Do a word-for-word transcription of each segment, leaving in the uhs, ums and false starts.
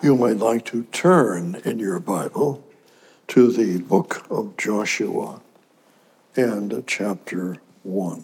you might like to turn in your Bible to the book of Joshua and chapter one.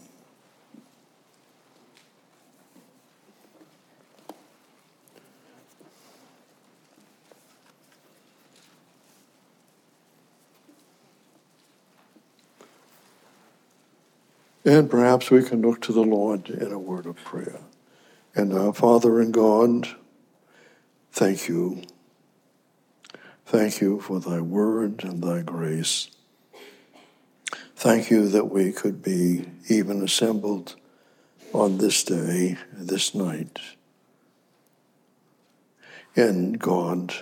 And perhaps we can look to the Lord in a word of prayer. And our Father in God, thank you. Thank you for thy word and thy grace. Thank you that we could be even assembled on this day, this night. And God,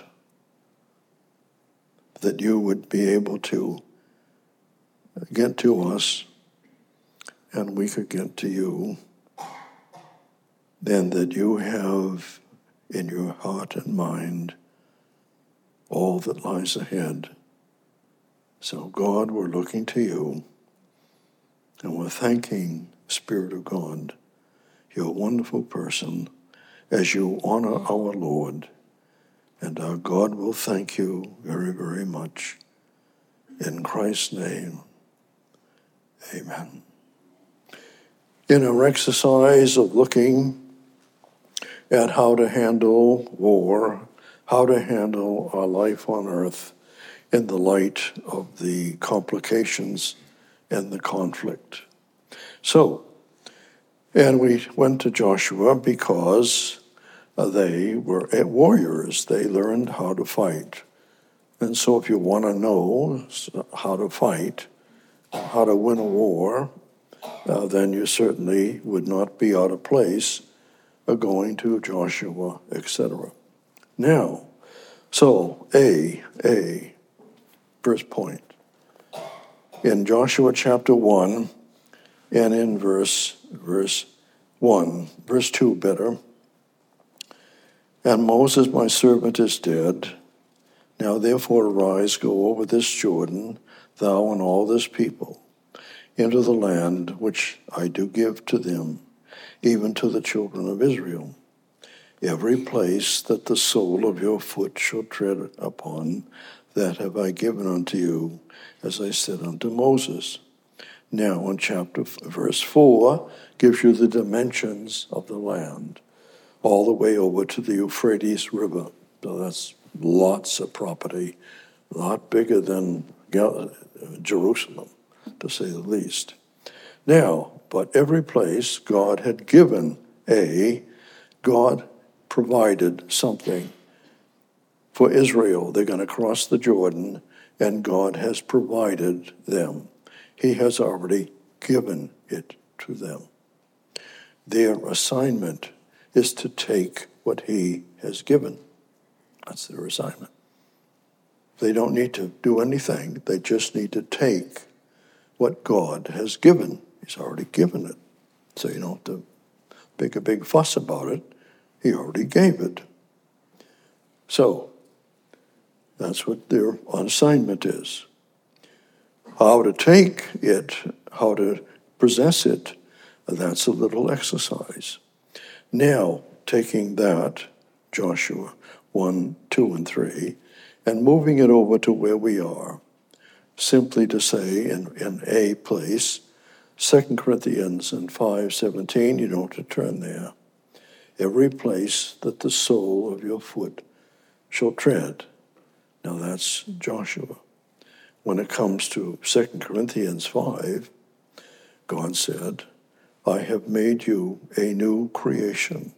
that you would be able to get to us and we could get to you, then that you have in your heart and mind all that lies ahead. So God, we're looking to you, and we're thanking, Spirit of God, your wonderful person, as you honor our Lord, and our God will thank you very, very much. In Christ's name, amen. In our exercise of looking at how to handle war, how to handle our life on earth in the light of the complications and the conflict. So, and we went to Joshua because they were warriors. They learned how to fight. And so if you want to know how to fight, how to win a war, uh, then you certainly would not be out of place uh, going to Joshua, et cetera. Now, so A, A, first point. In Joshua chapter one, and in verse, verse one, verse two better, and Moses my servant is dead. Now therefore arise, go over this Jordan, thou and all this people, into the land which I do give to them, even to the children of Israel. Every place that the sole of your foot shall tread upon, that have I given unto you, as I said unto Moses. Now in chapter verse four gives you the dimensions of the land, all the way over to the Euphrates River. So that's lots of property, a lot bigger than Jerusalem, to say the least. Now, but every place God had given a, God provided something for Israel. They're going to cross the Jordan, and God has provided them. He has already given it to them. Their assignment is to take what he has given. That's their assignment. They don't need to do anything. They just need to take what God has given. He's already given it. So you don't have to make a big fuss about it. He already gave it. So that's what their assignment is. How to take it, how to possess it, that's a little exercise. Now, taking that, Joshua one, two, and three, and moving it over to where we are, simply to say in, in a place, Second Corinthians and five seventeen, you don't have to turn there. Every place that the sole of your foot shall tread. Now that's Joshua. When it comes to Second Corinthians five, God said, I have made you a new creation.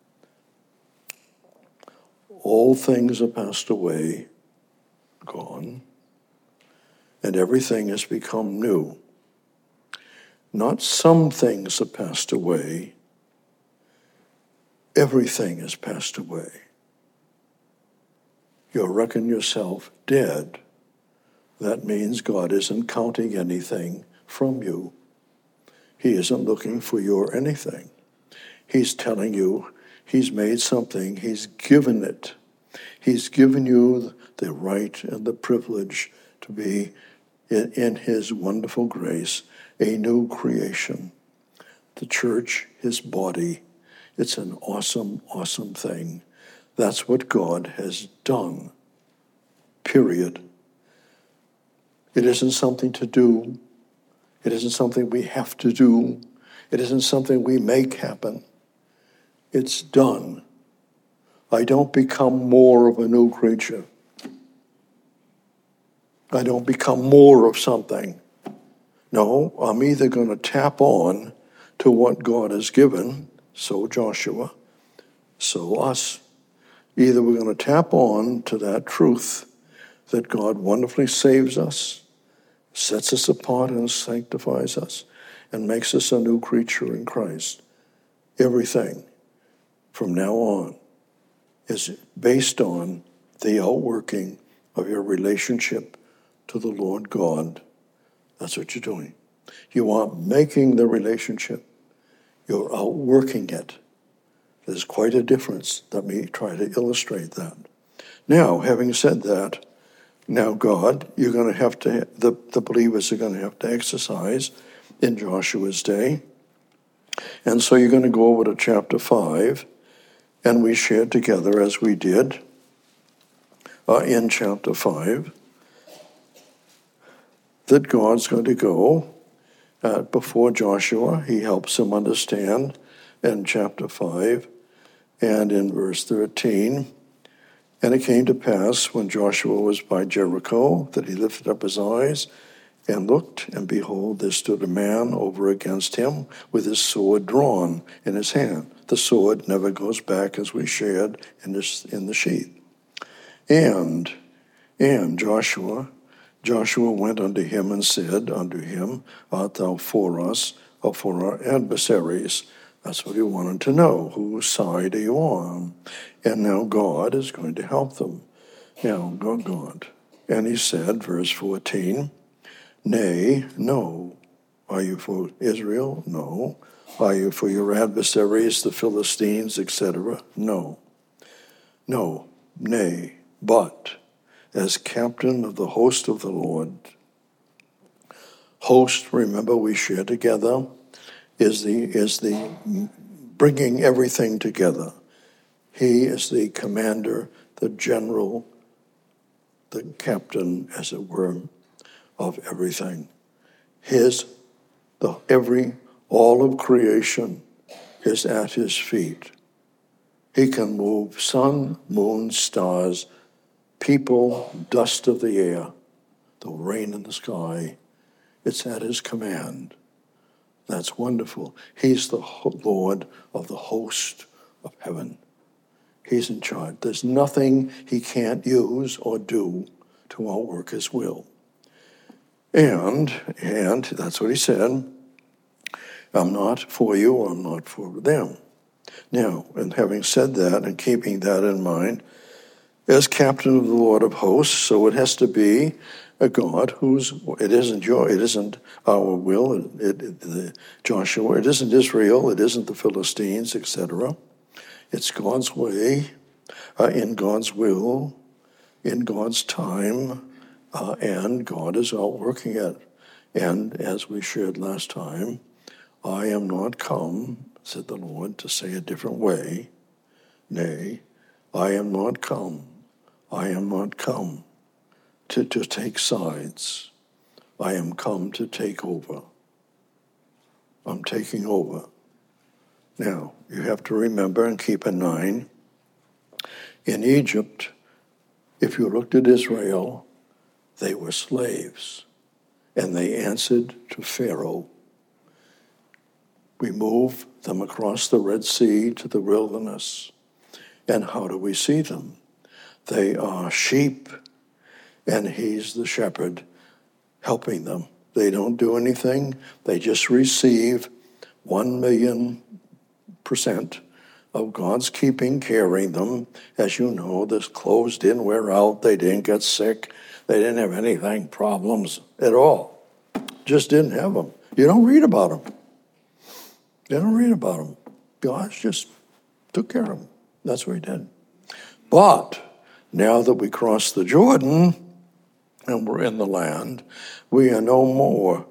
All things are passed away, gone, and everything has become new. Not some things have passed away, everything has passed away. You reckon yourself dead. That means God isn't counting anything from you. He isn't looking for your anything. He's telling you he's made something, he's given it. He's given you the right and the privilege to be in, in his wonderful grace, a new creation. The church, his body, it's an awesome, awesome thing That's what God has done. Period. It isn't something to do. It isn't something we have to do. It isn't something we make happen. It's done. I don't become more of a new creature. I don't become more of something. No, I'm either going to tap on to what God has given, so Joshua, so us. Either we're going to tap on to that truth that God wonderfully saves us, sets us apart and sanctifies us, and makes us a new creature in Christ. Everything from now on is based on the outworking of your relationship to the Lord God. That's what you're doing. You aren't making the relationship. You're outworking it. There's quite a difference. Let me try to illustrate that. Now, having said that, now God, you're going to have to, the, the believers are going to have to exercise in Joshua's day. And so you're going to go over to chapter five, and we shared together as we did uh, in chapter five, that God's going to go uh, before Joshua. He helps him understand in chapter five and in verse thirteen. And it came to pass when Joshua was by Jericho that he lifted up his eyes and looked, and behold, there stood a man over against him with his sword drawn in his hand. The sword never goes back, as we shared in, this, in the sheath. And, and Joshua, Joshua went unto him and said unto him, Art thou for us or for our adversaries? That's what he wanted to know. Whose side are you on? And now God is going to help them. Now, God, God. And he said, verse fourteen, Nay, no. Are you for Israel? No. Are you for your adversaries, the Philistines, et cetera? No. No, nay, but as captain of the host of the Lord. Host, remember we share together, is the is the bringing everything together. He is the commander, the general, the captain, as it were, of everything. His, the every, all of creation is at his feet. He can move sun, moon, stars, people, dust of the air, the rain in the sky. It's at his command. That's wonderful. He's the Lord of the host of heaven. He's in charge. There's nothing he can't use or do to outwork his will. And, and that's what he said, I'm not for you, or I'm not for them. Now, and having said that and keeping that in mind, as captain of the Lord of hosts, so it has to be a God who's, it isn't your, it isn't our will, it, it, the Joshua, it isn't Israel, it isn't the Philistines, et cetera. It's God's way, uh, in God's will, in God's time, uh, and God is outworking it. And as we shared last time, I am not come, said the Lord, to say a different way. Nay, I am not come. I am not come to, to take sides. I am come to take over. I'm taking over. Now, you have to remember and keep in mind, in Egypt, if you looked at Israel, they were slaves, and they answered to Pharaoh. We move them across the Red Sea to the wilderness. And how do we see them? They are sheep, and he's the shepherd helping them. They don't do anything. They just receive one million percent of God's keeping, carrying them. As you know, this clothes didn't wear out. They didn't get sick. They didn't have anything, problems at all. Just didn't have them. You don't read about them. You don't read about them. God just took care of them. That's what he did. But now that we crossed the Jordan and we're in the land, we are no more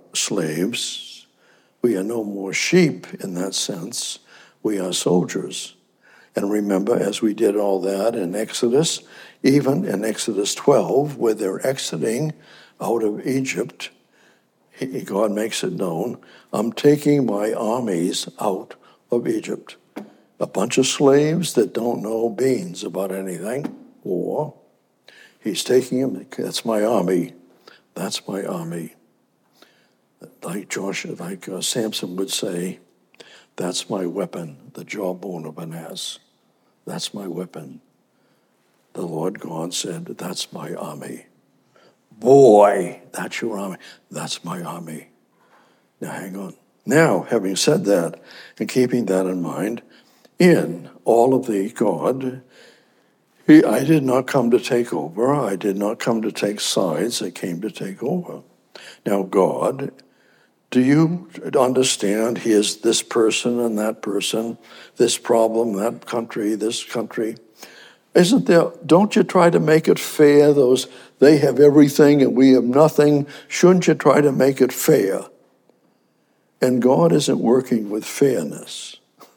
slaves. We are no more sheep in that sense. We are soldiers. And remember, as we did all that in Exodus, even in Exodus twelve, where they're exiting out of Egypt, he, God makes it known, I'm taking my armies out of Egypt. A bunch of slaves that don't know beans about anything, or he's taking them, that's my army, that's my army. Like Joshua, like uh, Samson would say, that's my weapon, the jawbone of an ass. That's my weapon. The Lord God said, that's my army. Boy, that's your army. That's my army. Now, hang on. Now, having said that, and keeping that in mind, in all of the God, he, I did not come to take over. I did not come to take sides. I came to take over. Now, God, do you understand he is this person and that person, this problem, that country, this country? Isn't there, don't you try to make it fair, those, they have everything and we have nothing. Shouldn't you try to make it fair? And God isn't working with fairness.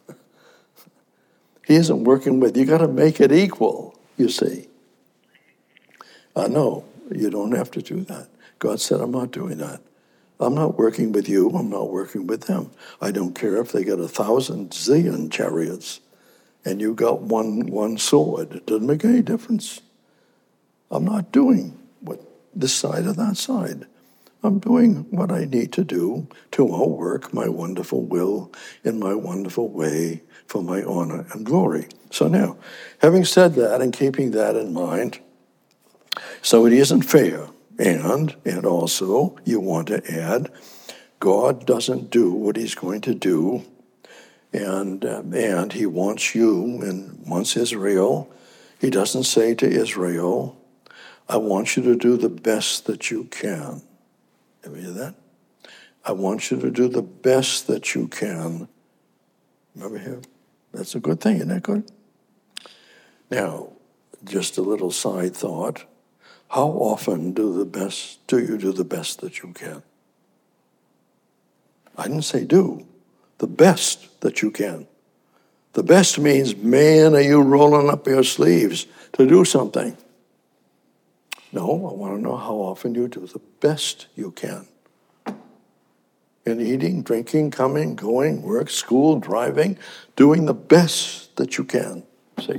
He isn't working with, you got to make it equal, you see. Uh, no, you don't have to do that. God said, I'm not doing that. I'm not working with you. I'm not working with them. I don't care if they got a thousand zillion chariots and you got one one sword. It doesn't make any difference. I'm not doing what this side or that side. I'm doing what I need to do to outwork my wonderful will in my wonderful way for my honor and glory. So now, having said that and keeping that in mind, so it isn't fair. And, and also, you want to add, God doesn't do what he's going to do, and, uh, and he wants you and wants Israel. He doesn't say to Israel, I want you to do the best that you can. Ever hear that? I want you to do the best that you can. Remember here? That's a good thing, isn't that good? Now, just a little side thought. How often do the best do you do the best that you can? I didn't say do. The best that you can. The best means, man, are you rolling up your sleeves to do something? No, I want to know how often you do the best you can. In eating, drinking, coming, going, work, school, driving, doing the best that you can. See?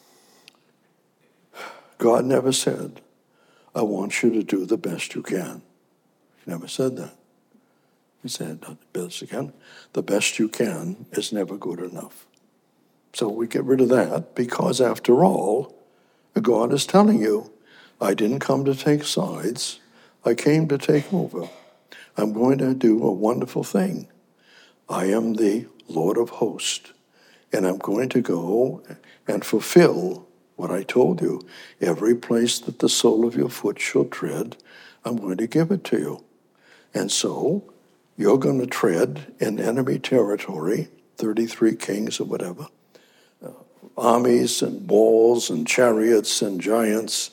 God never said, I want you to do the best you can. He never said that. He said, the best you can. The best you can is never good enough. So we get rid of that because, after all, God is telling you, I didn't come to take sides. I came to take over. I'm going to do a wonderful thing. I am the Lord of hosts, and I'm going to go and fulfill what I told you. Every place that the sole of your foot shall tread, I'm going to give it to you. And so, you're going to tread in enemy territory, thirty-three kings or whatever, uh, armies and walls and chariots and giants.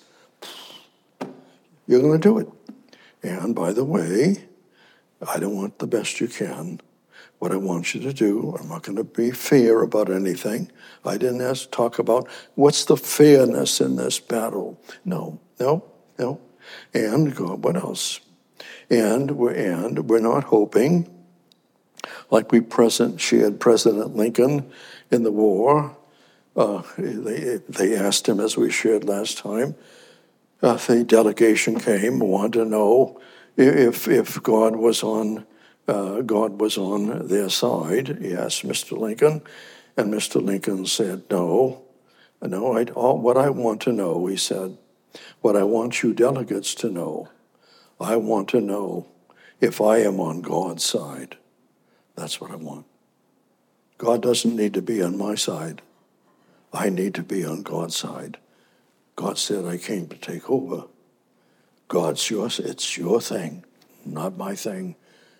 You're going to do it. And by the way, I don't want the best you can. What I want you to do, I'm not going to be fair about anything. I didn't ask talk about what's the fairness in this battle. No, no, no. And God, what else? And we're and we're not hoping, like we present shared President Lincoln in the war. Uh, they they asked him, as we shared last time. Uh, the delegation came, wanted to know if if God was on. Uh, God was on their side. He asked Mister Lincoln, and Mister Lincoln said, no, no, I, all, what I want to know, he said, what I want you delegates to know, I want to know if I am on God's side. That's what I want. God doesn't need to be on my side. I need to be on God's side. God said I came to take over. God's yours, it's your thing, not my thing.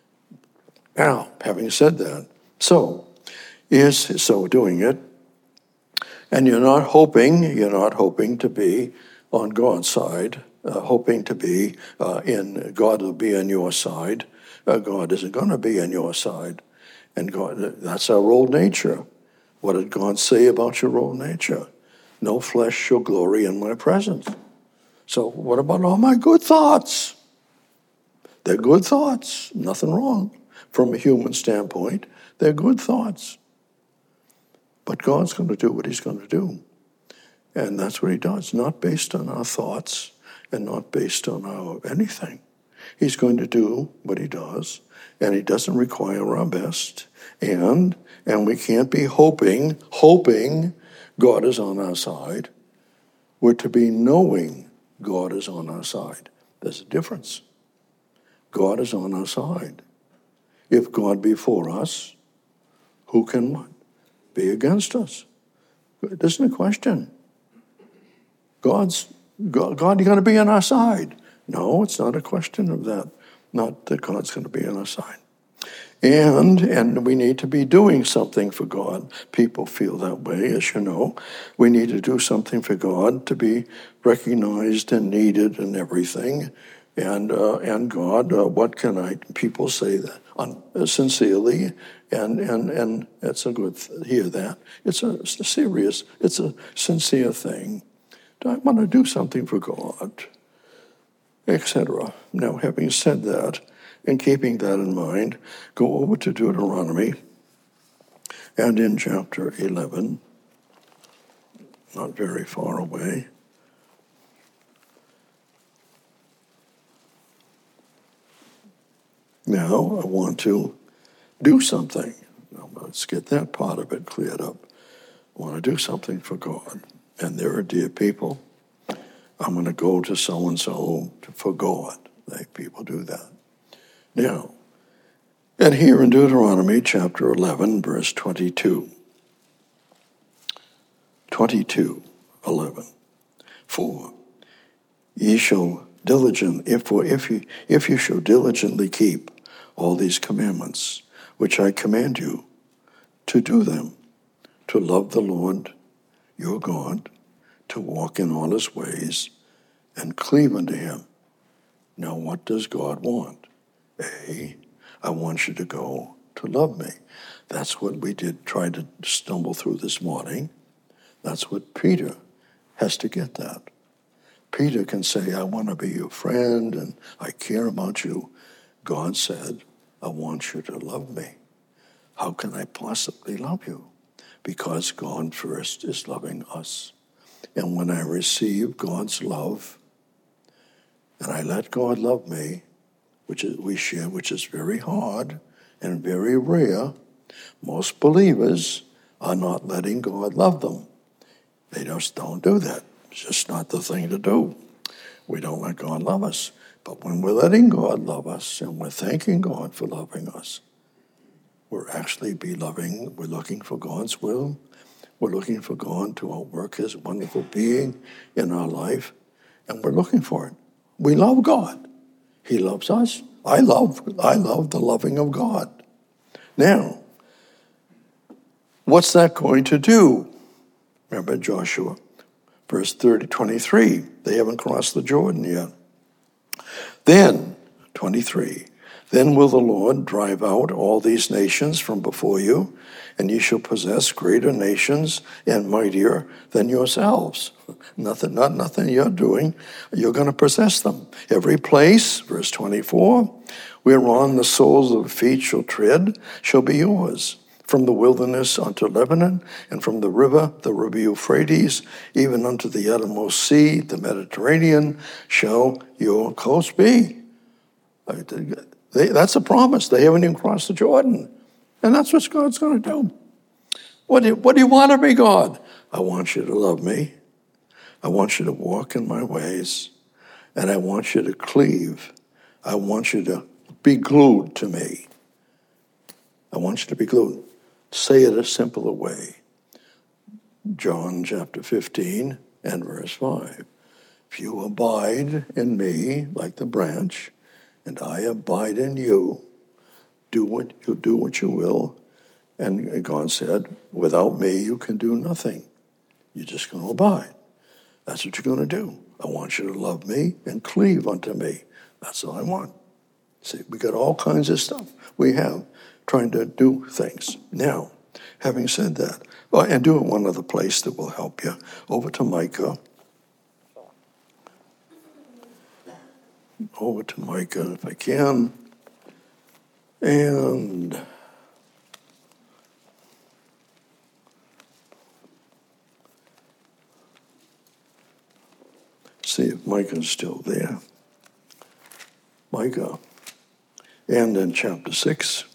Now, having said that, so is so doing it, and you're not hoping, you're not hoping to be on God's side, uh, hoping to be uh, in, God will be on your side. Uh, God isn't going to be on your side. And God, that's our old nature. What did God say about your own nature? No flesh shall glory in my presence. So what about all my good thoughts? They're good thoughts. Nothing wrong from a human standpoint. They're good thoughts. But God's going to do what he's going to do. And that's what he does, not based on our thoughts and not based on our anything. He's going to do what he does, and he doesn't require our best. And and we can't be hoping, hoping God is on our side. We're to be knowing God is on our side. There's a difference. God is on our side. If God be for us, who can be against us? It isn't a question. God's God, God you're going to be on our side. No, it's not a question of that. Not that God's going to be on our side. And and we need to be doing something for God. People feel that way, as you know. We need to do something for God to be recognized and needed and everything. And uh, and God, uh, what can I? People say that un, uh, sincerely, and and and it's a good th- hear that. It's a, it's a serious, it's a sincere thing. I want to do something for God, et cetera. Now, having said that, and keeping that in mind, go over to Deuteronomy, and in chapter eleven, not very far away. Now, I want to do something. Now, let's get that part of it cleared up. I want to do something for God. And there are dear people. I'm going to go to so-and-so for God. Like people do that. Now, and here in Deuteronomy chapter eleven, verse twenty-two. twenty-two, eleven. For ye shall diligent, if, for if you, if you shall diligently keep all these commandments, which I command you, to do them, to love the Lord your God, to walk in all his ways, and cleave unto him. Now, what does God want? A, I want you to go to love me. That's what we did try to stumble through this morning. That's what Peter has to get that. Peter can say, I want to be your friend and I care about you. God said, I want you to love me. How can I possibly love you? Because God first is loving us. And when I receive God's love, and I let God love me, which is, we share, which is very hard and very rare, most believers are not letting God love them. They just don't do that. It's just not the thing to do. We don't let God love us. But when we're letting God love us and we're thanking God for loving us, we're actually be loving, we're looking for God's will. We're looking for God to outwork his wonderful being in our life, and we're looking for it. We love God. He loves us. I love, I love the loving of God. Now, what's that going to do? Remember Joshua, verse thirty, twenty-three. They haven't crossed the Jordan yet. Then, twenty-three, then will the Lord drive out all these nations from before you, and ye shall possess greater nations and mightier than yourselves. Nothing, not nothing you're doing. You're going to possess them. Every place, verse twenty-four, whereon the soles of feet shall tread shall be yours. From the wilderness unto Lebanon, and from the river, the river Euphrates, even unto the uttermost sea, the Mediterranean, shall your coast be. They, that's a promise. They haven't even crossed the Jordan. And that's what God's going to do. What do, you, what do you want of me, God? I want you to love me. I want you to walk in my ways. And I want you to cleave. I want you to be glued to me. I want you to be glued. Say it a simpler way. John chapter fifteen and verse five. If you abide in me like the branch, and I abide in you, do what you do what you will. And God said, without me, you can do nothing. You're just going to abide. That's what you're going to do. I want you to love me and cleave unto me. That's all I want. See, we got all kinds of stuff we have trying to do things. Now, having said that, Oh, and do it one other place that will help you. Over to Micah. Over to Micah, if I can. And see if Micah's still there. Micah. And in chapter six.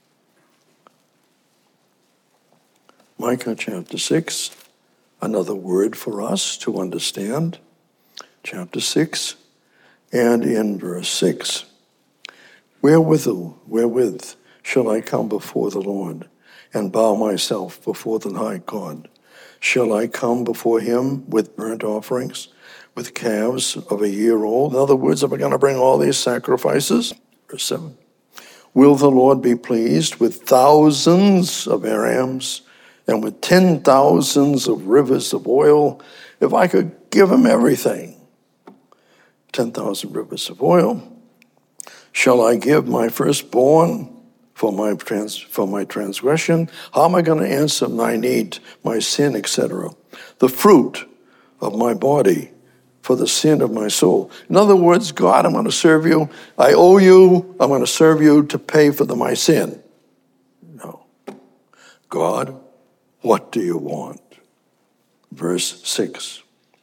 Micah chapter six. Another word for us to understand. Chapter six. And in verse six. Wherewithal, wherewith shall I come before the Lord and bow myself before the high God? Shall I come before him with burnt offerings, with calves of a year old? In other words, am I going to bring all these sacrifices? Verse seven. Will the Lord be pleased with thousands of rams and with ten thousands of rivers of oil? If I could give him everything, ten thousand rivers of oil. Shall I give my firstborn for my trans, for my transgression? How am I going to answer my need, my sin, et cetera? The fruit of my body for the sin of my soul. In other words, God, I'm going to serve you. I owe you. I'm going to serve you to pay for the, my sin. No. God, what do you want? Verse six.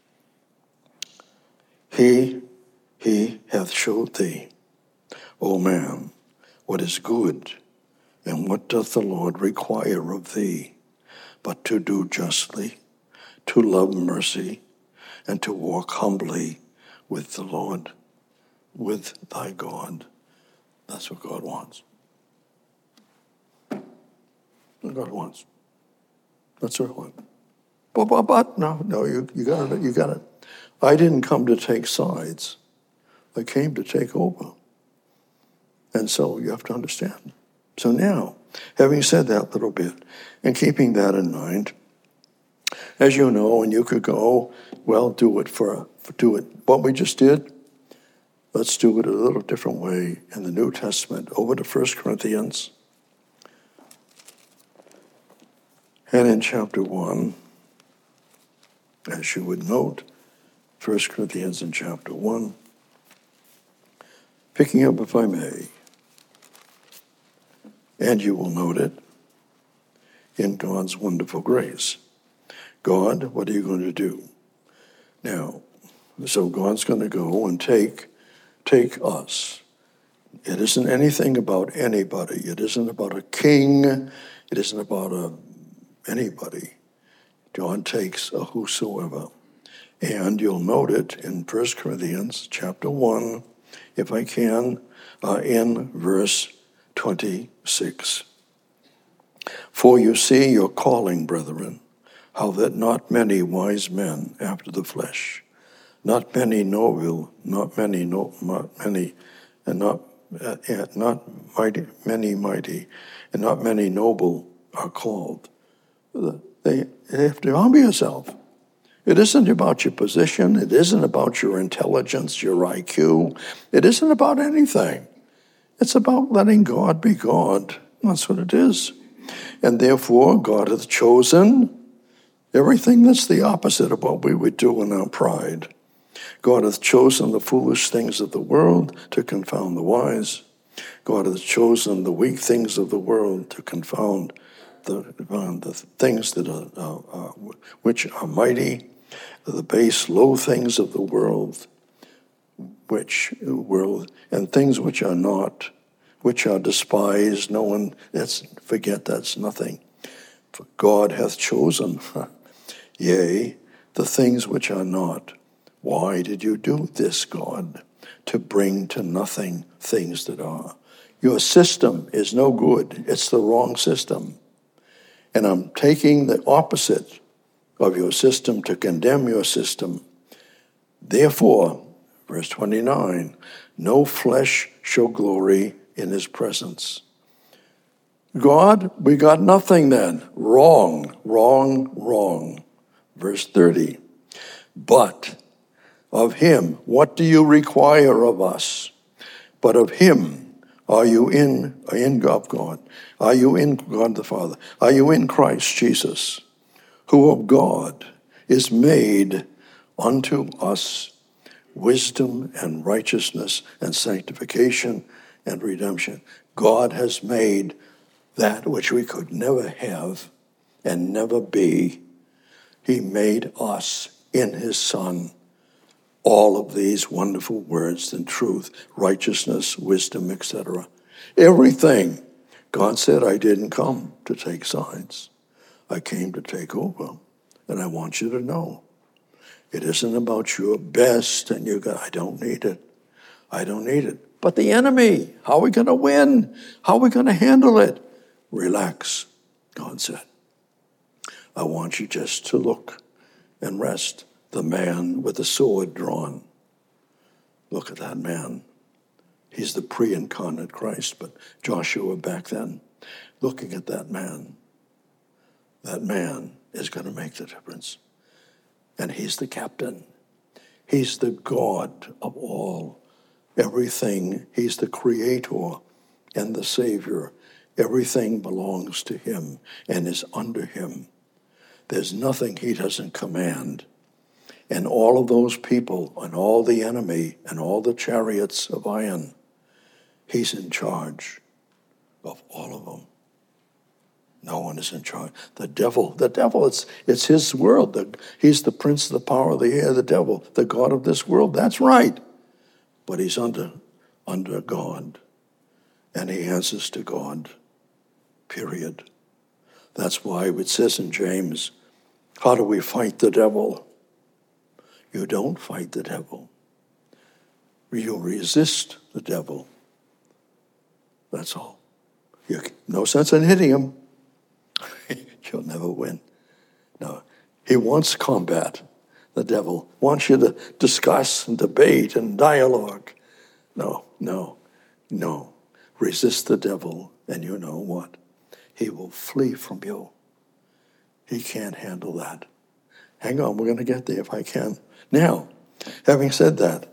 He, he hath showed thee, O man, what is good, and what doth the Lord require of thee, but to do justly, to love mercy, and to walk humbly with the Lord, with thy God. That's what God wants. What God wants. That's what I want. But, but, but, no, no, you, you got it, you got it. I didn't come to take sides. I came to take over. And so you have to understand. So now, having said that little bit, and keeping that in mind, as you know, and you could go, well, do it for, for do it. What we just did, let's do it a little different way in the New Testament. Over to First Corinthians. And in chapter one, as you would note, First Corinthians in chapter one, picking up, if I may, and you will note it in God's wonderful grace. God, what are you going to do? Now, so God's going to go and take, take us. It isn't anything about anybody. It isn't about a king. It isn't about a, anybody. God takes a whosoever. And you'll note it in First Corinthians chapter one, if I can, uh, in verse twenty-six. For you see your calling, brethren, how that not many wise men after the flesh, not many noble, not many, no, not many, and not uh, not mighty, many mighty, and not many noble are called. They, they have to humble yourself. It isn't about your position. It isn't about your intelligence, your I Q. It isn't about anything. It's about letting God be God. That's what it is. And therefore, God hath chosen everything that's the opposite of what we would do in our pride. God hath chosen the foolish things of the world to confound the wise. God hath chosen the weak things of the world to confound the, uh, the things that are, uh, uh, which are mighty, the base, low things of the world, which world, and things which are not, which are despised. No one, that's, forget that's nothing. For God hath chosen, yea, the things which are not. Why did you do this, God? To bring to nothing things that are. Your system is no good. It's the wrong system. And I'm taking the opposite of your system to condemn your system. Therefore, verse twenty-nine, no flesh shall glory in his presence. God, we got nothing then. Wrong, wrong, wrong. Verse thirty, but of him, what do you require of us? But of him, are you in, in God, God? Are you in God the Father? Are you in Christ Jesus? who of God is made unto us wisdom and righteousness and sanctification and redemption. God has made that which we could never have and never be. He made us in his Son all of these wonderful words and truth, righteousness, wisdom, et cetera. Everything. God said, I didn't come to take sides. I came to take over. And I want you to know, it isn't about your best and you go, I don't need it. I don't need it. But the enemy, how are we going to win? How are we going to handle it? Relax, God said. I want you just to look and rest. The man with the sword drawn. Look at that man. He's the pre-incarnate Christ, but Joshua back then, looking at that man, that man is going to make the difference. And he's the captain. He's the God of all, everything. He's the creator and the savior. Everything belongs to him and is under him. There's nothing he doesn't command. And all of those people and all the enemy and all the chariots of iron, he's in charge of all of them. No one is in charge. The devil, the devil, it's it's his world. The, he's the prince of the power of the air, the devil, the God of this world. That's right. But he's under, under God. And he answers to God. Period. That's why it says in James, how do we fight the devil? You don't fight the devil. You resist the devil. That's all. You, no sense in hitting him. You'll never win. No, he wants combat. The devil wants you to discuss and debate and dialogue. No, no, no. Resist the devil, and you know what? He will flee from you. He can't handle that. Hang on, we're going to get there if I can. Now, having said that,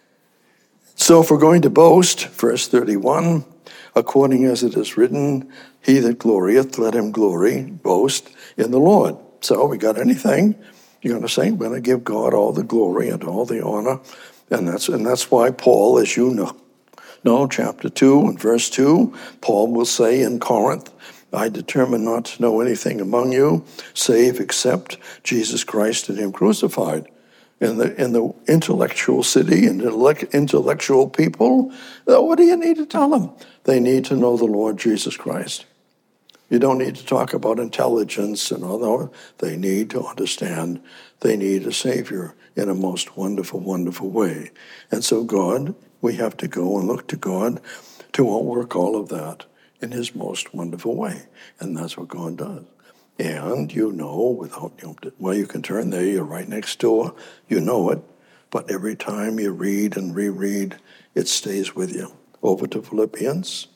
so if we're going to boast, verse thirty-one, according as it is written, he that glorieth, let him glory, boast in the Lord. So we got anything, you're going to say, we're going to give God all the glory and all the honor. And that's and that's why Paul, as you know, know, chapter two and verse two, Paul will say in Corinth, I determined not to know anything among you, save except Jesus Christ and him crucified. In the in the intellectual city and intellectual people, what do you need to tell them? They need to know the Lord Jesus Christ. You don't need to talk about intelligence and all that. They need to understand they need a Savior in a most wonderful, wonderful way. And so God, we have to go and look to God to work all of that in his most wonderful way. And that's what God does. And you know, without, you know, well, you can turn there, you're right next door, you know it, but every time you read and reread, it stays with you. Over to Philippians.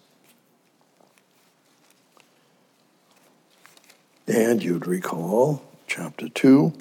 And you'd recall chapter two.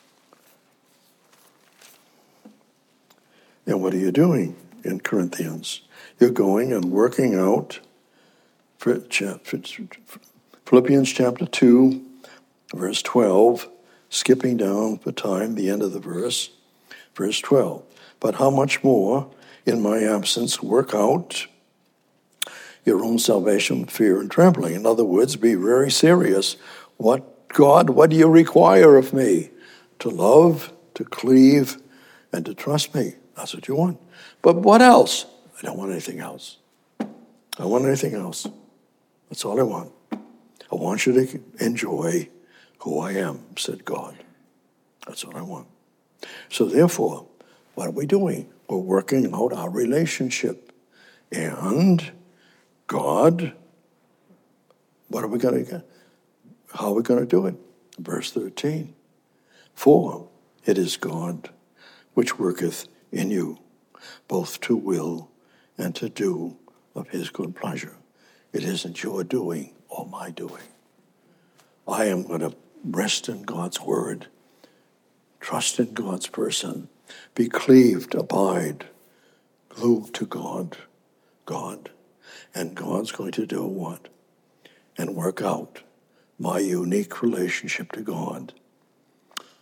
And what are you doing in Corinthians? You're going and working out for, for, for Philippians chapter two, verse twelve, skipping down for time, the end of the verse, verse twelve. But how much more, in my absence, work out your own salvation with fear and trembling. In other words, be very serious. What, God, what do you require of me? To love, to cleave, and to trust me. That's what you want. But what else? I don't want anything else. I don't want anything else. That's all I want. I want you to enjoy who I am, said God. That's what I want. So therefore, what are we doing? We're working out our relationship. And God, what are we going to get? How are we going to do it? Verse thirteen. For it is God which worketh in you, both to will and to do of his good pleasure. It isn't your doing or my doing. I am going to rest in God's word, trust in God's person, be cleaved, abide, glued to God, God. And God's going to do what? And work out my unique relationship to God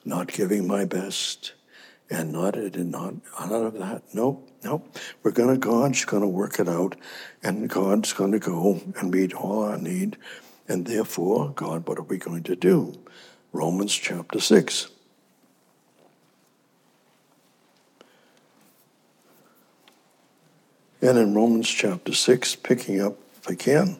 not giving my best, and not not none of that. Nope, nope. We're gonna God's gonna work it out, and God's gonna go and meet all our need, and therefore, God, what are we going to do? Romans chapter six. And in Romans chapter six, picking up, if I can,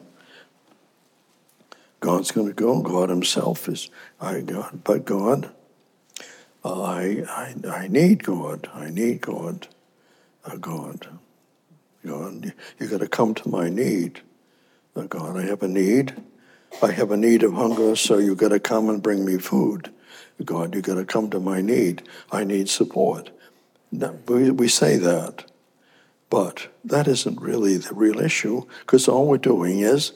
God's going to go. God himself is, I God, but God, uh, I, I I need God. I need God. Uh, God. God, you got to come to my need. Uh, God, I have a need. I have a need of hunger, so you got to come and bring me food. God, you got to come to my need. I need support. Now, we, we say that. But that isn't really the real issue, because all we're doing is,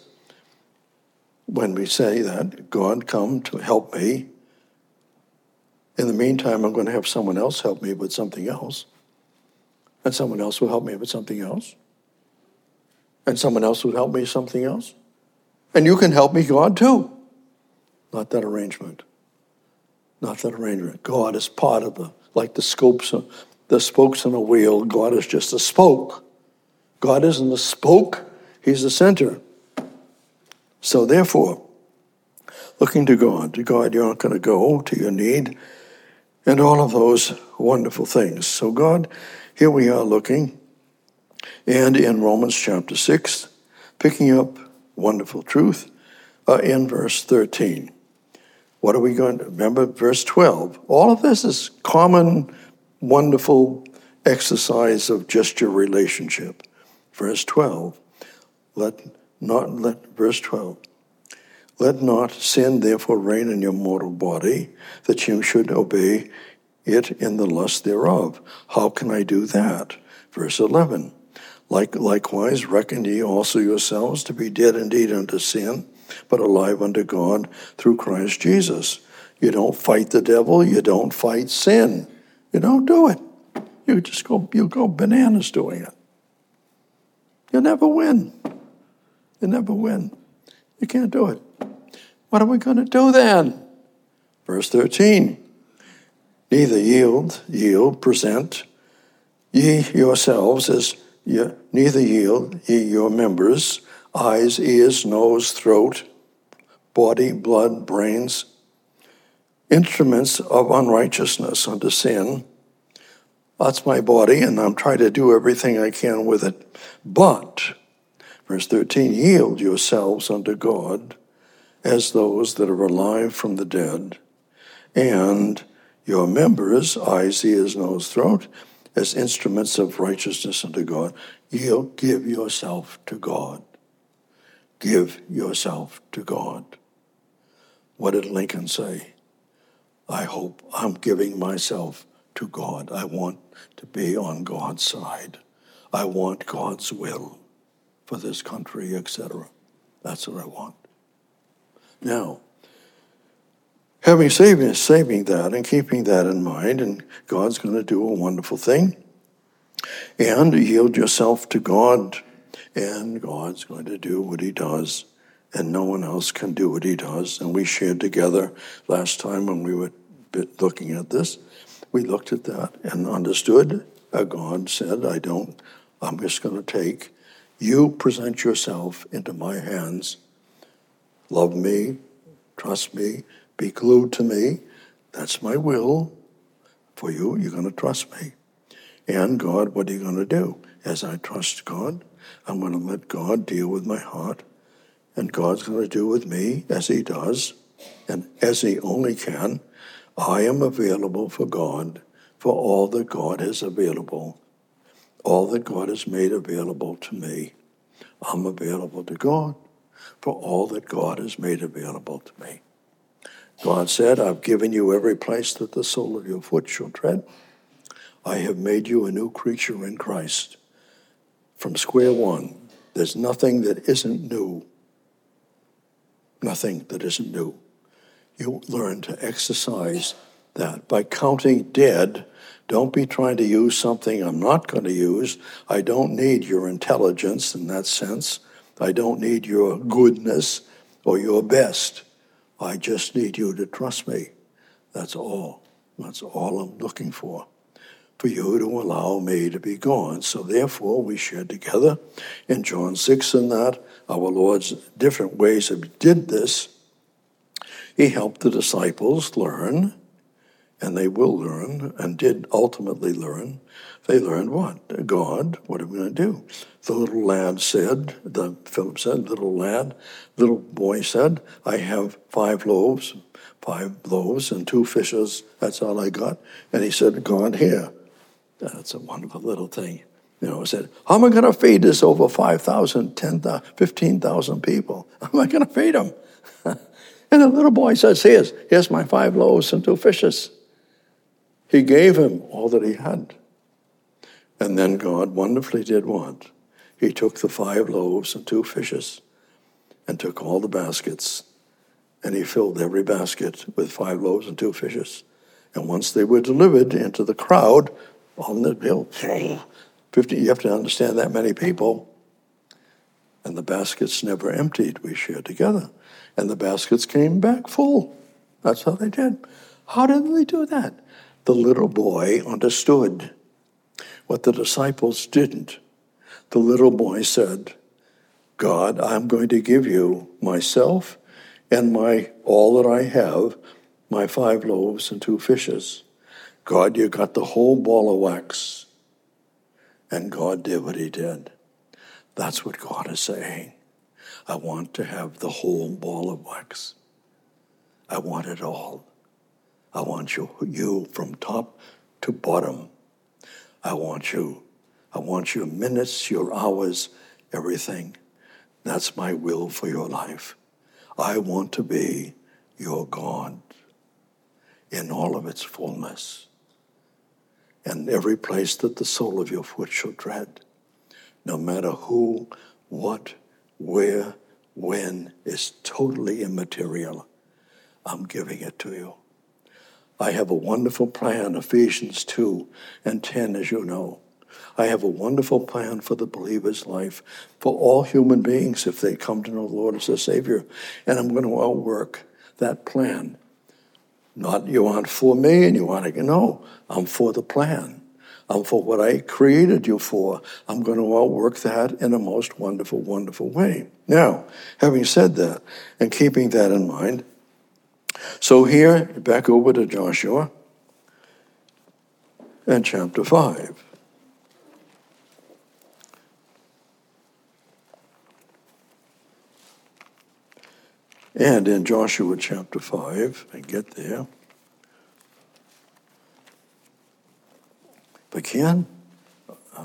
when we say that, God, come to help me, in the meantime, I'm going to have someone else help me with something else, and someone else will help me with something else, and someone else will help me with something else, and you can help me, God, too. Not that arrangement. Not that arrangement. God is part of the, like the scopes, the spokes in a wheel. God is just a spoke. God isn't the spoke, he's the center. So therefore, looking to God, to God, you're not going to go to your need, and all of those wonderful things. So God, here we are looking, and in Romans chapter six, picking up wonderful truth uh, in verse thirteen. What are we going to, remember verse twelve. All of this is common, wonderful exercise of just your relationship. Verse twelve, let not, let, verse twelve, let not sin therefore reign in your mortal body, that you should obey it in the lust thereof. How can I do that? Verse eleven, like, likewise reckon ye also yourselves to be dead indeed unto sin, but alive unto God through Christ Jesus. You don't fight the devil, you don't fight sin. You don't do it. You just go, you go bananas doing it. You'll never win. You'll never win. You can't do it. What are we going to do then? Verse thirteen. Neither yield, yield, present ye yourselves as ye, neither yield ye your members, eyes, ears, nose, throat, body, blood, brains, instruments of unrighteousness unto sin. That's my body, and I'm trying to do everything I can with it. But, verse thirteen, yield yourselves unto God as those that are alive from the dead, and your members, eyes, ears, nose, throat, as instruments of righteousness unto God. Yield, give yourself to God. Give yourself to God. What did Lincoln say? I hope I'm giving myself to God. I want to be on God's side. I want God's will for this country, et cetera. That's what I want. Now, having saving, saving that and keeping that in mind, and God's going to do a wonderful thing, and yield yourself to God, and God's going to do what he does, and no one else can do what he does. And we shared together last time when we were looking at this, we looked at that and understood. Uh, God said, I don't, I'm just going to take, you present yourself into my hands, love me, trust me, be glued to me. That's my will for you. You're going to trust me. And God, what are you going to do? As I trust God, I'm going to let God deal with my heart. And God's going to do with me as he does, and as he only can. I am available for God for all that God is available, all that God has made available to me. I'm available to God for all that God has made available to me. God said, I've given you every place that the sole of your foot shall tread. I have made you a new creature in Christ. From square one, there's nothing that isn't new. Nothing that isn't new. You learn to exercise that. By counting dead, don't be trying to use something I'm not going to use. I don't need your intelligence in that sense. I don't need your goodness or your best. I just need you to trust me. That's all. That's all I'm looking for, for you to allow me to be gone. So therefore, we shared together in John six and that, our Lord's different ways he did this. He helped the disciples learn, and they will learn, and did ultimately learn. They learned what? God, what are we going to do? The little lad said, the Philip said, little lad, little boy said, I have five loaves, five loaves and two fishes. That's all I got. And he said, God, here. That's a wonderful little thing. You know, he said, how am I going to feed this over five thousand, ten thousand, fifteen thousand people? How am I going to feed them? And the little boy says, here's, here's my five loaves and two fishes. He gave him all that he had. And then God wonderfully did what? He took the five loaves and two fishes and took all the baskets, and he filled every basket with five loaves and two fishes. And once they were delivered into the crowd, on the bill, fifty, you have to understand that many people, and the baskets never emptied. We shared together. And the baskets came back full. That's how they did. How did they do that? The little boy understood what the disciples didn't. The little boy said, God, I'm going to give you myself and my all that I have, my five loaves and two fishes. God, you got the whole ball of wax. And God did what he did. That's what God is saying. I want to have the whole ball of wax. I want it all. I want you, you from top to bottom. I want you. I want your minutes, your hours, everything. That's my will for your life. I want to be your God in all of its fullness. And every place that the sole of your foot shall tread, no matter who, what, where, when, is totally immaterial. I'm giving it to you. I have a wonderful plan, Ephesians two and ten, as you know. I have a wonderful plan for the believer's life, for all human beings if they come to know the Lord as their Savior. And I'm going to outwork that plan. Not you aren't for me and you aren't, no, I'm for the plan. I'm for what I created you for. I'm going to outwork that in a most wonderful, wonderful way. Now, having said that and keeping that in mind, so here, back over to Joshua and chapter five. And in Joshua chapter five, I get there. If I can. Uh,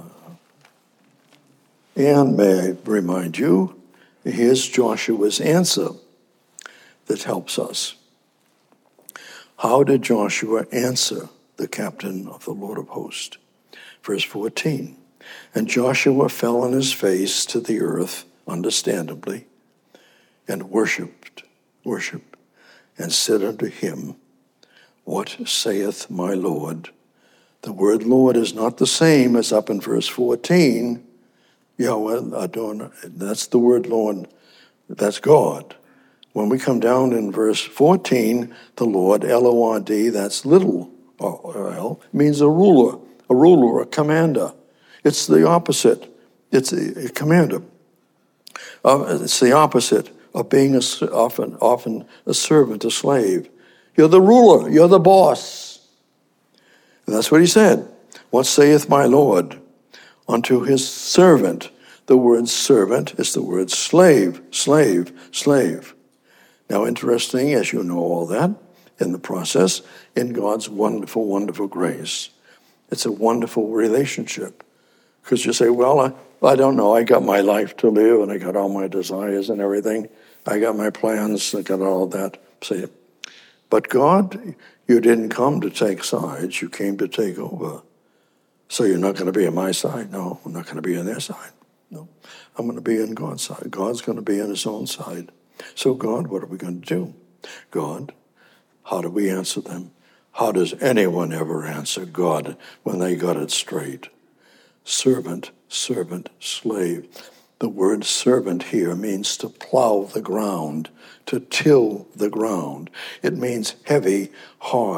and may I remind you, here's Joshua's answer that helps us. How did Joshua answer the captain of the Lord of hosts? Verse fourteen, and Joshua fell on his face to the earth, understandably, and worshipped, worshipped, and said unto him, what saith my Lord? The word Lord is not the same as up in verse fourteen. Yahweh Adonai, that's the word Lord, that's God. When we come down in verse fourteen, the Lord, L O R D, that's little L, means a ruler, a ruler, a commander. It's the opposite. It's a, a commander. Uh, it's the opposite of being a, often, often a servant, a slave. You're the ruler. You're the boss. And that's what he said. What saith my Lord unto his servant? The word servant is the word slave, slave, slave. Now, interesting, as you know all that, in the process, in God's wonderful, wonderful grace. It's a wonderful relationship. Because you say, well, I, I don't know, I got my life to live, and I got all my desires and everything. I got my plans, I got all that. See, but God, you didn't come to take sides, you came to take over. So you're not going to be on my side? No, I'm not going to be on their side. No, I'm going to be on God's side. God's going to be on his own side. So God, what are we going to do? God, how do we answer them? How does anyone ever answer God when they got it straight? Servant, servant, slave. The word servant here means to plow the ground, to till the ground. It means heavy, hard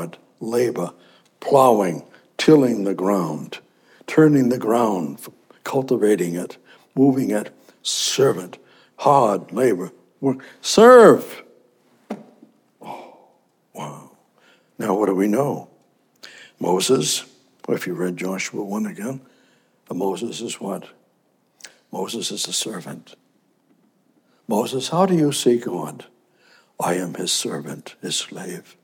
labor, plowing, tilling the ground, turning the ground, cultivating it, moving it, servant, hard labor, work, serve. Oh, wow. Now what do we know? Moses, well, if you read Joshua one again, Moses is what? Moses is a servant. Moses, how do you see God? I am his servant, his slave.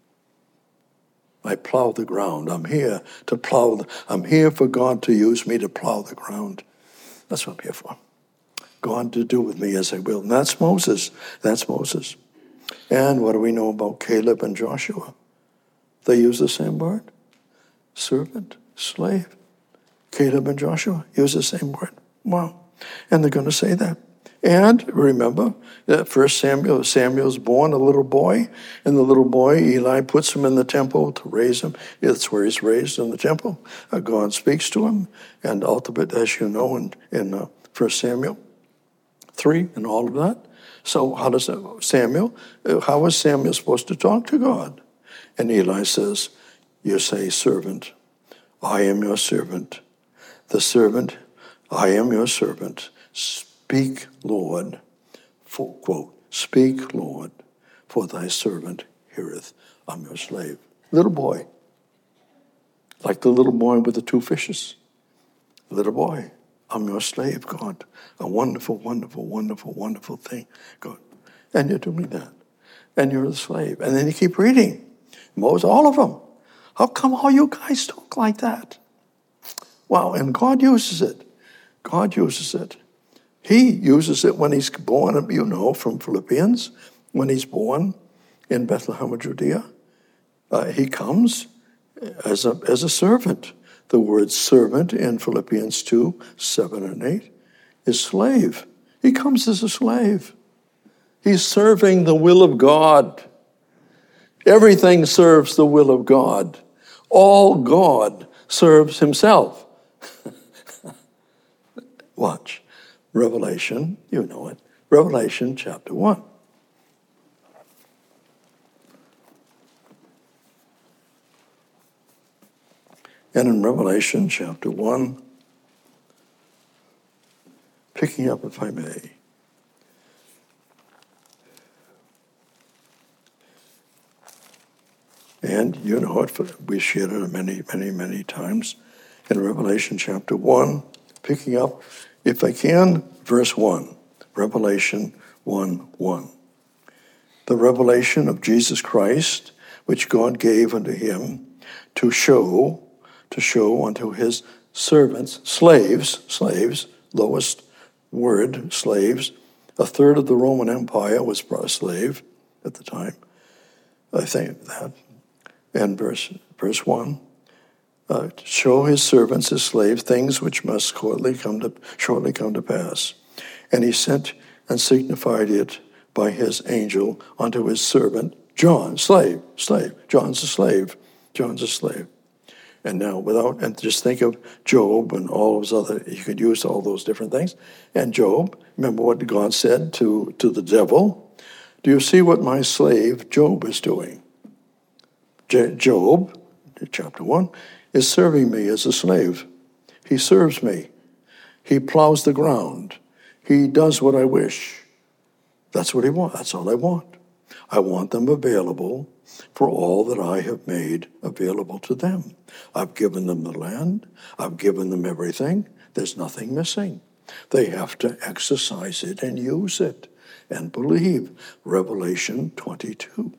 I plow the ground. I'm here to plow. The, I'm here for God to use me to plow the ground. That's what I'm here for. God to do with me as I will. And that's Moses. That's Moses. And what do we know about Caleb and Joshua? They use the same word. Servant, slave. Caleb and Joshua use the same word. Wow. And they're going to say that. And remember that First Samuel, Samuel's born a little boy, and the little boy, Eli puts him in the temple to raise him. That's where he's raised, in the temple. Uh, God speaks to him, and ultimately, as you know, in, in uh, First Samuel three and all of that. So how does that, Samuel, uh, how is Samuel supposed to talk to God? And Eli says, you say, servant, I am your servant. The servant, I am your servant. Speak, Lord, for, quote, speak, Lord, for thy servant heareth. I'm your slave. Little boy, like the little boy with the two fishes. Little boy, I'm your slave, God. A wonderful, wonderful, wonderful, wonderful thing, God. And you're doing that. And you're a slave. And then you keep reading. Moses, all of them. How come all you guys talk like that? Wow, and God uses it. God uses it. He uses it when he's born, you know, from Philippians, when he's born in Bethlehem of Judea. Uh, he comes as a, as a servant. The word servant in Philippians two, seven and eight is slave. He comes as a slave. He's serving the will of God. Everything serves the will of God. All God serves himself. Watch. Revelation, you know it. Revelation chapter one. And in Revelation chapter one, picking up, if I may, and you know it, we shared it many, many, many times. In Revelation chapter one, picking up, if I can, verse one. Revelation one, one. The revelation of Jesus Christ, which God gave unto him to show, to show unto his servants, slaves, slaves, lowest word, slaves. A third of the Roman Empire was a slave at the time. I think that. And verse, verse one, uh, show his servants, his slaves, things which must shortly come to shortly come to pass. And he sent and signified it by his angel unto his servant John, slave, slave. John's a slave. John's a slave. And now, without, and just think of Job and all of his other, you could use all those different things. And Job, remember what God said to, to the devil? Do you see what my slave Job is doing? Job, chapter one, is serving me as a slave. He serves me. He plows the ground. He does what I wish. That's what he wants. That's all I want. I want them available for all that I have made available to them. I've given them the land. I've given them everything. There's nothing missing. They have to exercise it and use it and believe. Revelation twenty-two.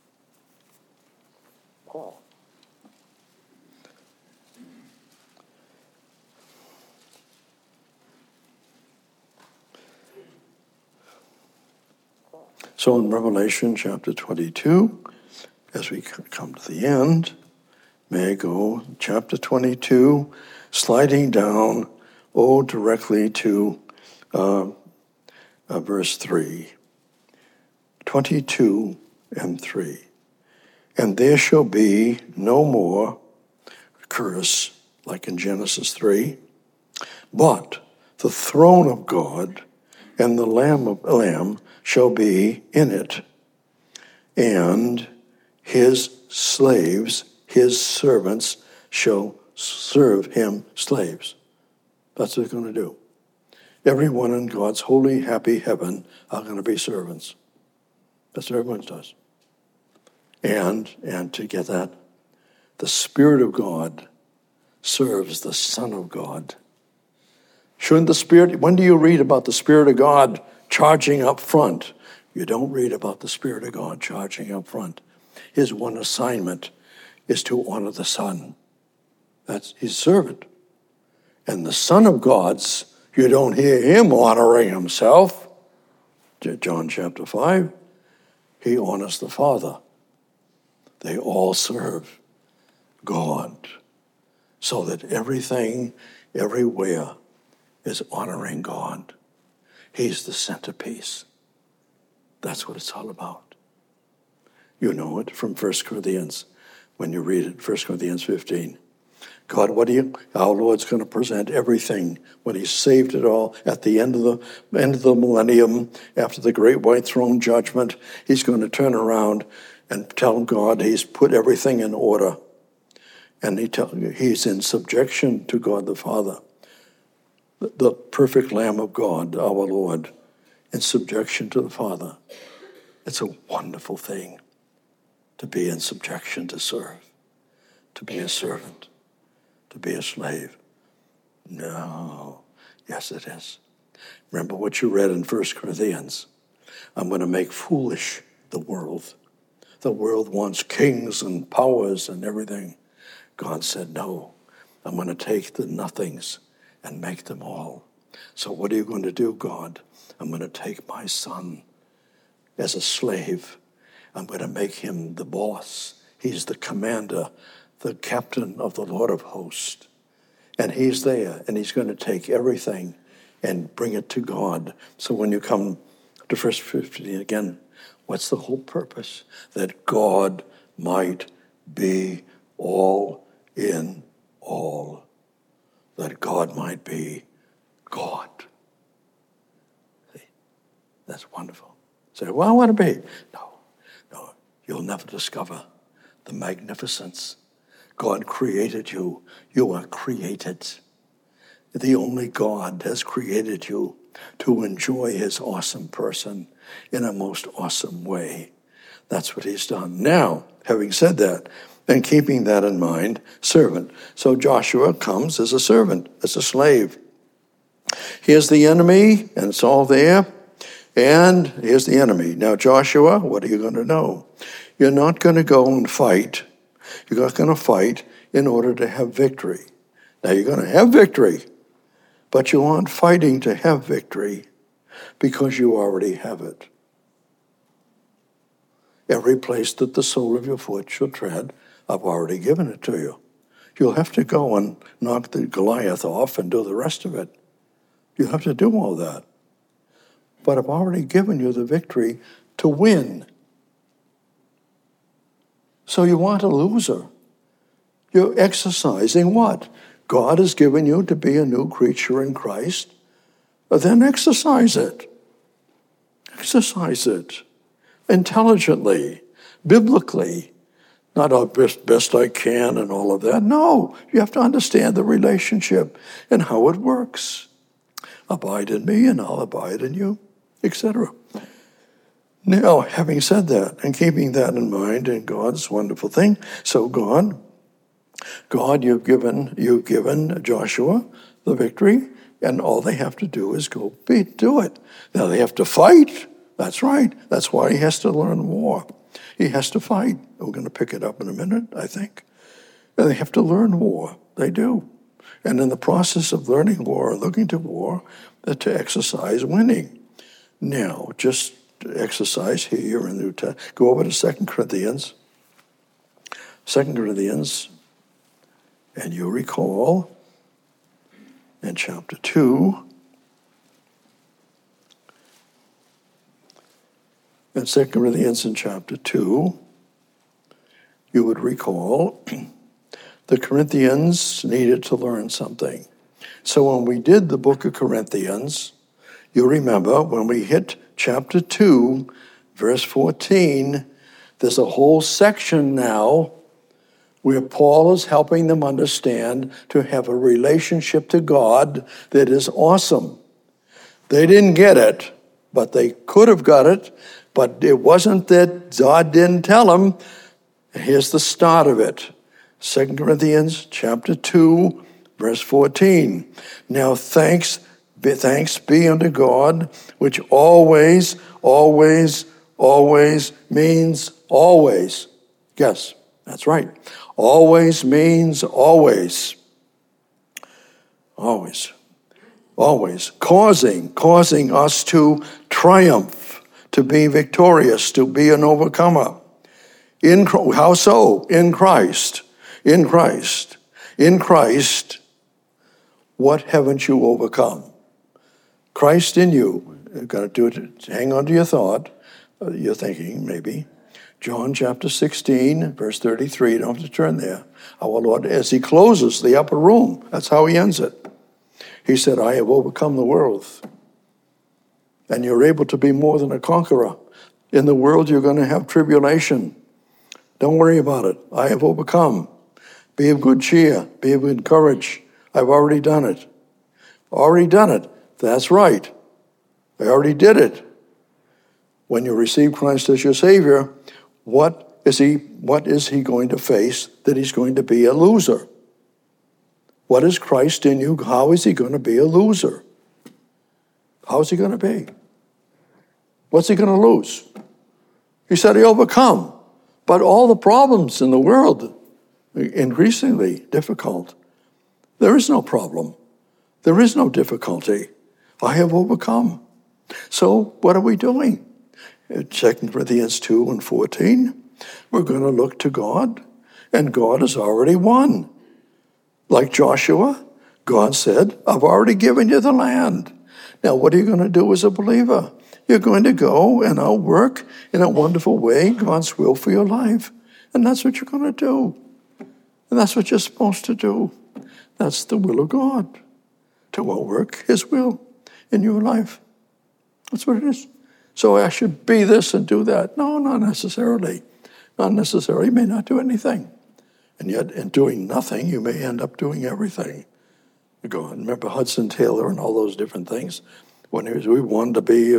So in Revelation chapter twenty-two, as we come to the end, may I go, chapter twenty-two, sliding down, oh, directly to uh, uh, verse three. twenty-two and three. And there shall be no more curse, like in Genesis three, but the throne of God and the Lamb of Lamb shall be in it, and his slaves his servants shall serve him slaves. That's what they're going to do. Everyone in God's holy, happy heaven are going to be servants. That's what everyone does. And, and to get that, the Spirit of God serves the Son of God. Shouldn't the Spirit, when do you read about the Spirit of God charging up front? You don't read about the Spirit of God charging up front. His one assignment is to honor the Son. That's his servant. And the Son of God's, you don't hear him honoring himself. John chapter five, he honors the Father. They all serve God so that everything, everywhere is honoring God. He's the centerpiece. That's what it's all about. You know it from First Corinthians when you read it, First Corinthians fifteen. God, what do you, our Lord's going to present everything when he's saved it all at the end of the end of the millennium, after the great white throne judgment. He's going to turn around and tell God he's put everything in order. And he tell, he's in subjection to God the Father, the, the perfect Lamb of God, our Lord, in subjection to the Father. It's a wonderful thing to be in subjection, to serve, to be a servant, to be a slave. No. Yes, it is. Remember what you read in First Corinthians. I'm going to make foolish the world. The world wants kings and powers and everything. God said, no, I'm going to take the nothings and make them all. So what are you going to do, God? I'm going to take my Son as a slave. I'm going to make him the boss. He's the commander, the captain of the Lord of hosts. And he's there, and he's going to take everything and bring it to God. So when you come to verse fifteen again, what's the whole purpose? That God might be all in all. That God might be God. See, that's wonderful. Say, well, I want to be. No, no, you'll never discover the magnificence. God created you. You are created. The only God has created you to enjoy his awesome person in a most awesome way. That's what he's done. Now, having said that, and keeping that in mind, servant. So Joshua comes as a servant, as a slave. Here's the enemy, and it's all there. And here's the enemy. Now, Joshua, what are you going to know? You're not going to go and fight. You're not going to fight in order to have victory. Now, you're going to have victory, but you aren't fighting to have victory because you already have it. Every place that the sole of your foot shall tread, I've already given it to you. You'll have to go and knock the Goliath off and do the rest of it. You have to do all that. But I've already given you the victory to win. So you want a loser. You're exercising what? God has given you to be a new creature in Christ. Then exercise it. Exercise it. Intelligently, biblically. Not oh, best, best I can and all of that. No, you have to understand the relationship and how it works. Abide in me and I'll abide in you, et cetera. Now, having said that and keeping that in mind and God's wonderful thing, so God, God, you've given you've given Joshua the victory, and all they have to do is go be, do it. Now they have to fight. That's right. That's why he has to learn war. He has to fight. We're going to pick it up in a minute, I think. And they have to learn war. They do. And in the process of learning war, looking to war, uh, to exercise winning. Now, just exercise here in the New Testament. Go over to Second Corinthians. Second Corinthians, and you recall in chapter two, in Second Corinthians in chapter two, you would recall the Corinthians needed to learn something. So when we did the book of Corinthians, you remember when we hit chapter two, verse fourteen, there's a whole section now where Paul is helping them understand to have a relationship to God that is awesome. They didn't get it, but they could have got it, but it wasn't that God didn't tell them. Here's the start of it. Second Corinthians chapter two, verse fourteen. Now thanks be, thanks be unto God, which always, always, always means always. Yes, that's right. Always means always. Always. Always. Causing, causing us to triumph, to be victorious, to be an overcomer. In how so? In Christ. In Christ. In Christ, what haven't you overcome? Christ in you. You've got to do it. Hang on to your thought. Uh, you're thinking, maybe. John chapter sixteen, verse thirty-three. You don't have to turn there. Our Lord, as he closes the upper room, that's how he ends it. He said, I have overcome the world. And you're able to be more than a conqueror. In the world, you're going to have tribulation. Don't worry about it. I have overcome. Be of good cheer. Be of good courage. I've already done it. Already done it. That's right. I already did it. When you receive Christ as your Savior, what is he, what is he going to face that he's going to be a loser? What is Christ in you? How is he going to be a loser? How is he going to be? What's he going to lose? He said he overcome. But all the problems in the world, increasingly difficult. There is no problem. There is no difficulty. I have overcome. So what are we doing? Second Corinthians two and fourteen, we're going to look to God, and God has already won. Like Joshua, God said, I've already given you the land. Now, what are you going to do as a believer? You're going to go and outwork in a wonderful way God's will for your life. And that's what you're going to do. And that's what you're supposed to do. That's the will of God, to outwork his will in your life. That's what it is. So I should be this and do that. No, not necessarily. Not necessarily. You may not do anything. And yet, in doing nothing, you may end up doing everything. You go and remember Hudson Taylor and all those different things. When he was, we wanted to be,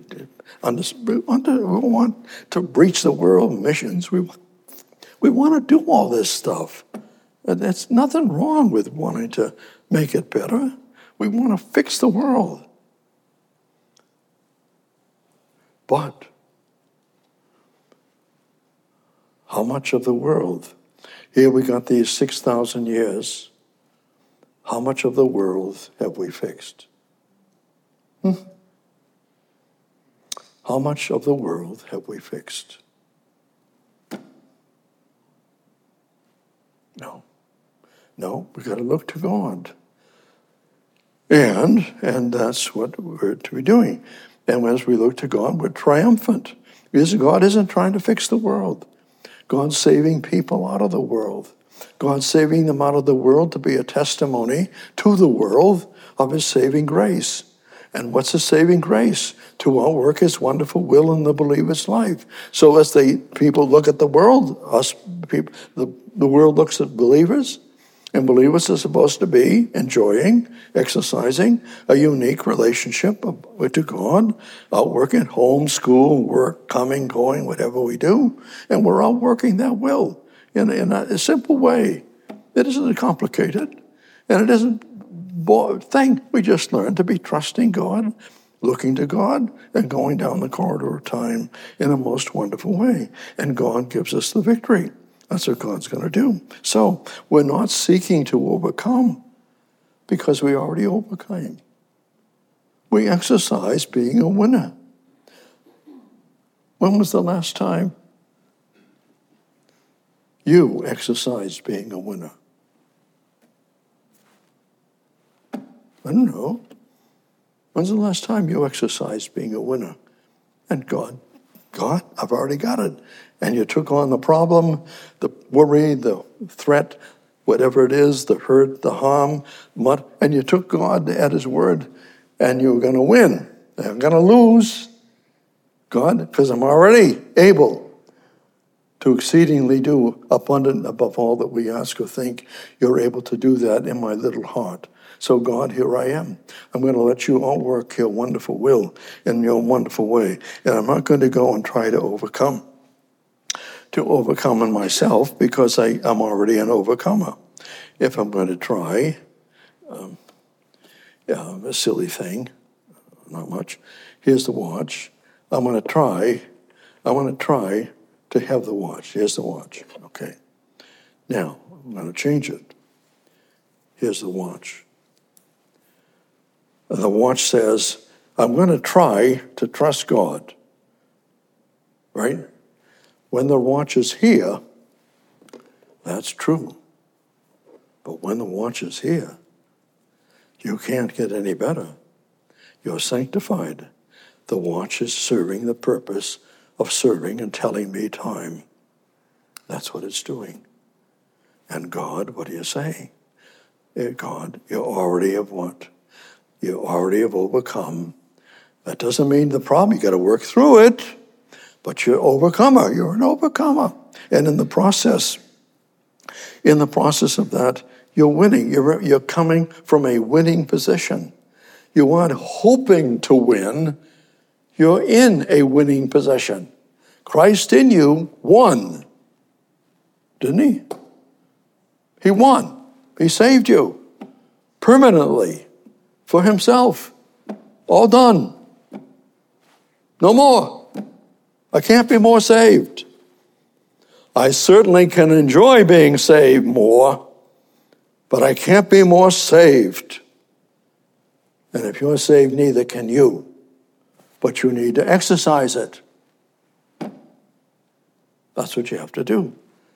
we want to, we want to reach the world, missions. We, we want to do all this stuff. And there's nothing wrong with wanting to make it better. We want to fix the world. But how much of the world? Here we got these six thousand years. How much of the world have we fixed? Hmm? How much of the world have we fixed? No. No, we've got to look to God. And, and that's what we're to be doing. And as we look to God, we're triumphant. Because God isn't trying to fix the world. God's saving people out of the world. God's saving them out of the world to be a testimony to the world of his saving grace. And what's his saving grace? To outwork his wonderful will in the believer's life. So as the people look at the world, us people, the, the world looks at believers, and believers are supposed to be enjoying, exercising a unique relationship to God, outworking at home, school, work, coming, going, whatever we do. And we're outworking that will in, in a, a simple way. It isn't complicated, and it isn't a thing. We just learn to be trusting God, looking to God, and going down the corridor of time in a most wonderful way. And God gives us the victory. That's what God's going to do. So we're not seeking to overcome because we already overcame. We exercise being a winner. When was the last time you exercised being a winner? I don't know. When's the last time you exercised being a winner? And God, God, I've already got it. And you took on the problem, the worry, the threat, whatever it is, the hurt, the harm, and you took God at his word, and you were going to win. I'm going to lose, God, because I'm already able to exceedingly do abundant above all that we ask or think. You're able to do that in my little heart. So God, here I am. I'm going to let you all work your wonderful will in your wonderful way. And I'm not going to go and try to overcome, to overcome in myself, because I, I'm already an overcomer. If I'm going to try, um, yeah, a silly thing, not much. Here's the watch. I'm going to try, I'm going to try to have the watch. Here's the watch, okay. Now, I'm going to change it. Here's the watch. The watch says, I'm going to try to trust God, right? When the watch is here, that's true. But when the watch is here, you can't get any better. You're sanctified. The watch is serving the purpose of serving and telling me time. That's what it's doing. And God, what do you say? God, you already have what? You already have overcome. That doesn't mean the problem. You got to work through it. But you're an overcomer. You're an overcomer. And in the process, in the process of that, you're winning. You're, you're coming from a winning position. You aren't hoping to win. You're in a winning position. Christ in you won. Didn't he? He won. He saved you permanently for himself. All done. No more. I can't be more saved. I certainly can enjoy being saved more, but I can't be more saved. And if you're saved, neither can you. But you need to exercise it. That's what you have to do.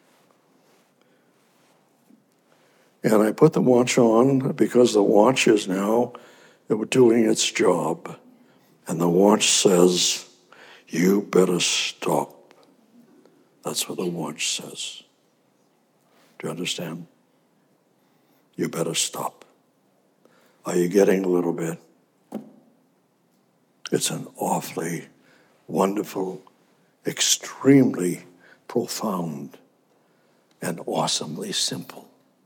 And I put the watch on because the watch is now doing its job. And the watch says, you better stop. That's what the watch says. Do you understand? You better stop. Are you getting a little bit? It's an awfully wonderful, extremely profound, and awesomely simple.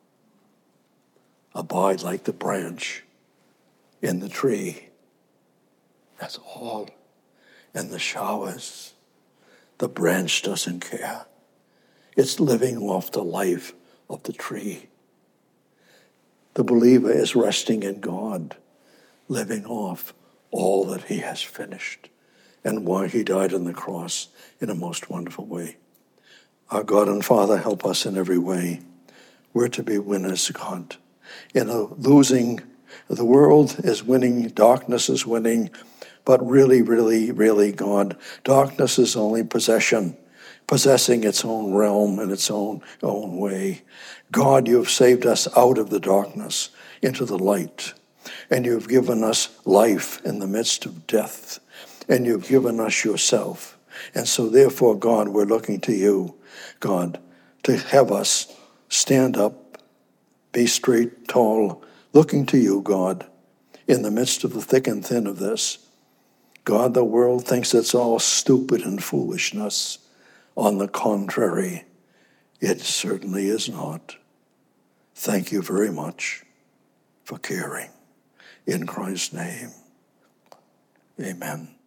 Abide like the branch in the tree. That's all. And the showers, the branch doesn't care. It's living off the life of the tree. The believer is resting in God, living off all that he has finished and why he died on the cross in a most wonderful way. Our God and Father, help us in every way. We're to be winners, God. In a losing, the world is winning, darkness is winning, but really, really, really, God, darkness is only possession, possessing its own realm in its own, own way. God, you have saved us out of the darkness into the light, and you've given us life in the midst of death, and you've given us yourself. And so therefore, God, we're looking to you, God, to have us stand up, be straight, tall, looking to you, God, in the midst of the thick and thin of this. God, the world thinks it's all stupid and foolishness. On the contrary, it certainly is not. Thank you very much for caring. In Christ's name, amen.